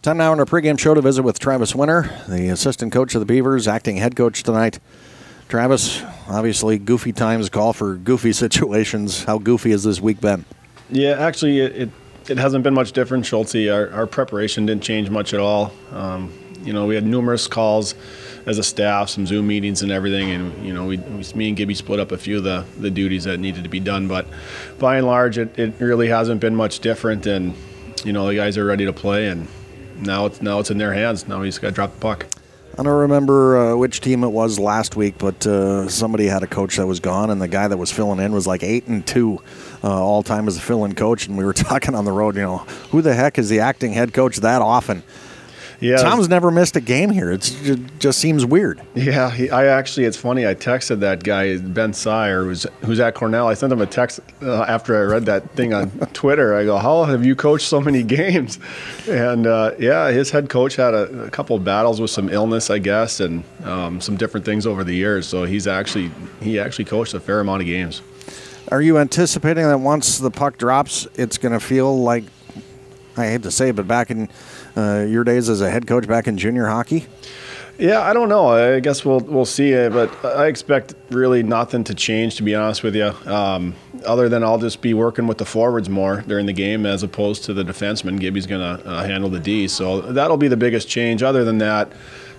Time now in our pregame show to visit with Travis Winter, the assistant coach of the Beavers, acting head coach tonight. Travis, obviously goofy times call for goofy situations. How goofy has this week been? Yeah, actually, it hasn't been much different, Schulte. Our preparation didn't change much at all. We had numerous calls as a staff, some Zoom meetings and everything, and me and Gibby split up a few of the duties that needed to be done. But by and large, it really hasn't been much different, and the guys are ready to play, and now it's in their hands. Now we just got to drop the puck. I don't remember which team it was last week, but somebody had a coach that was gone, and the guy that was filling in was like 8-2 all time as a fill-in coach. And we were talking on the road, who the heck is the acting head coach that often? Yeah, Tom's never missed a game here. It just seems weird. Yeah, it's funny. I texted that guy, Ben Sire, who's at Cornell. I sent him a text after I read that thing on Twitter. I go, how have you coached so many games? And, his head coach had a couple of battles with some illness, I guess, and some different things over the years. So he actually coached a fair amount of games. Are you anticipating that once the puck drops, it's going to feel like, I hate to say it, but back in your days as a head coach back in junior hockey? Yeah, I don't know. I guess we'll see. But I expect really nothing to change, to be honest with you, other than I'll just be working with the forwards more during the game as opposed to the defenseman. Gibby's going to handle the D. So that'll be the biggest change. Other than that,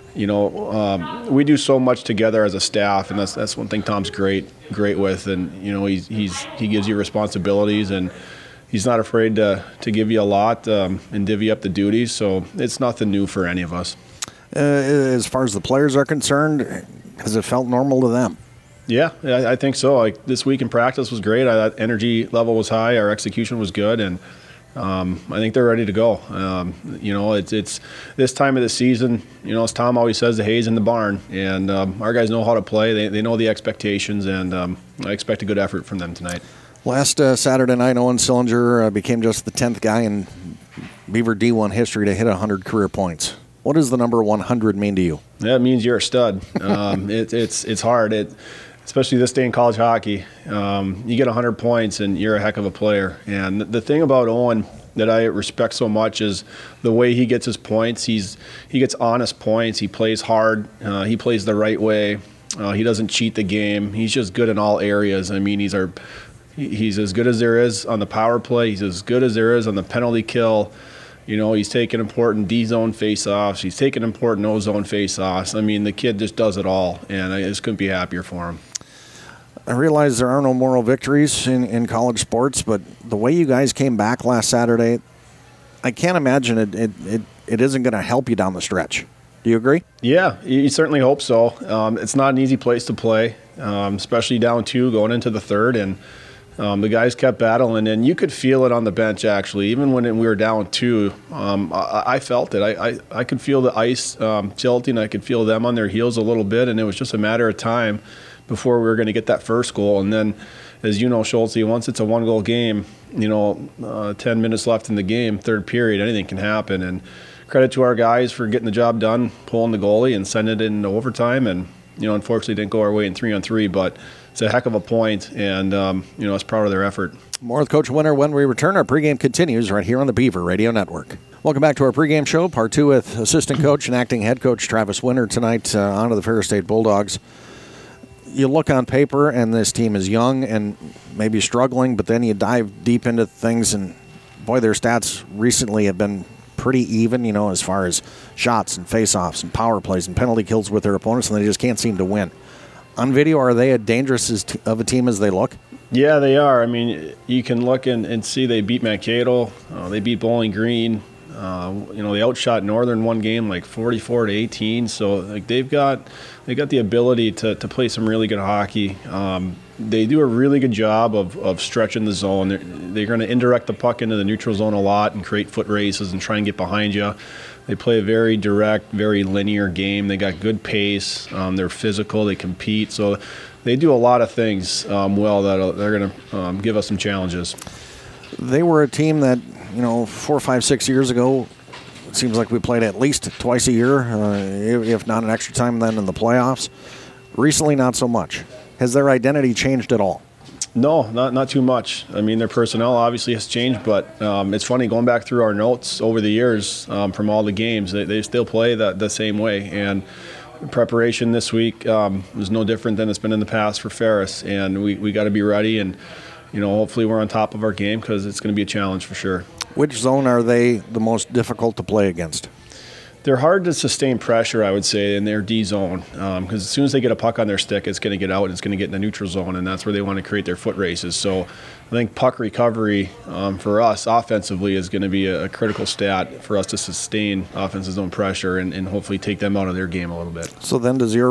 we do so much together as a staff, and that's one thing Tom's great with. And, he gives you responsibilities, and he's not afraid to give you a lot and divvy up the duties, so it's nothing new for any of us. As far as the players are concerned, has it felt normal to them? Yeah, I think so. Like this week in practice was great. That energy level was high. Our execution was good, and I think they're ready to go. It's this time of the season. As Tom always says, the hay's in the barn, and our guys know how to play. They know the expectations, and I expect a good effort from them tonight. Last Saturday night, Owen Sillinger became just the 10th guy in Beaver D1 history to hit 100 career points. What does the number 100 mean to you? That means you're a stud. It's hard, especially this day in college hockey. You get 100 points and you're a heck of a player. And the thing about Owen that I respect so much is the way he gets his points. He gets honest points. He plays hard. He plays the right way. He doesn't cheat the game. He's just good in all areas. I mean, He's as good as there is on the power play. He's as good as there is on the penalty kill. He's taking important D-zone face-offs. He's taking important O-zone face-offs. I mean, the kid just does it all, and I just couldn't be happier for him. I realize there are no moral victories in college sports, but the way you guys came back last Saturday, I can't imagine it isn't going to help you down the stretch. Do you agree? Yeah, you certainly hope so. It's not an easy place to play, especially down 2 going into the third, and the guys kept battling, and you could feel it on the bench, actually. Even when we were down 2, I felt it. I could feel the ice tilting. I could feel them on their heels a little bit, and it was just a matter of time before we were going to get that first goal. And then, as you know, Schulte, once it's a one-goal game, 10 minutes left in the game, third period, anything can happen. And credit to our guys for getting the job done, pulling the goalie and sending it into overtime. And, unfortunately didn't go our way in 3-on-3, but it's a heck of a point, and, I was proud of their effort. More with Coach Winter when we return. Our pregame continues right here on the Beaver Radio Network. Welcome back to our pregame show, part 2 with assistant coach and acting head coach Travis Winter tonight onto the Ferris State Bulldogs. You look on paper, and this team is young and maybe struggling, but then you dive deep into things, and, boy, their stats recently have been pretty even, as far as shots and face-offs and power plays and penalty kills with their opponents, and they just can't seem to win. On video, are they as dangerous of a team as they look? Yeah, they are. I mean, you can look and see they beat Mankato. They beat Bowling Green. They outshot Northern one game like 44-18. So like they've got the ability to play some really good hockey. They do a really good job of stretching the zone. They're going to indirect the puck into the neutral zone a lot and create foot races and try and get behind you. They play a very direct, very linear game. They got good pace. They're physical. They compete. So they do a lot of things well that they're going to give us some challenges. They were a team that, 4, 5, 6 years ago, it seems like we played at least twice a year, if not an extra time then in the playoffs. Recently, not so much. Has their identity changed at all? No, not too much. I mean, their personnel obviously has changed, but it's funny going back through our notes over the years from all the games. They still play the same way, and preparation this week was no different than it's been in the past for Ferris. And we got to be ready, and hopefully we're on top of our game because it's going to be a challenge for sure. Which zone are they the most difficult to play against? They're hard to sustain pressure, I would say, in their D zone because as soon as they get a puck on their stick, it's going to get out and it's going to get in the neutral zone, and that's where they want to create their foot races. So I think puck recovery for us offensively is going to be a critical stat for us to sustain offensive zone pressure and hopefully take them out of their game a little bit. So then does your